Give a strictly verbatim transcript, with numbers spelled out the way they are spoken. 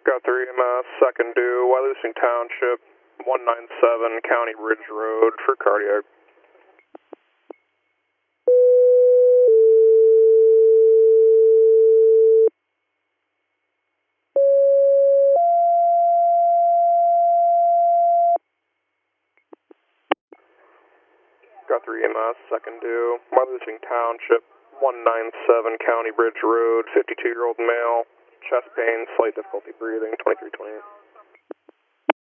Got three E M S, second due, Wyalusing Township, one ninety-seven County Ridge Road for cardiac. Got three E M S, second due, Wyalusing Township, one ninety-seven County Bridge Road, fifty-two-year-old male, chest pain, slight difficulty breathing, twenty-three twenty-eight.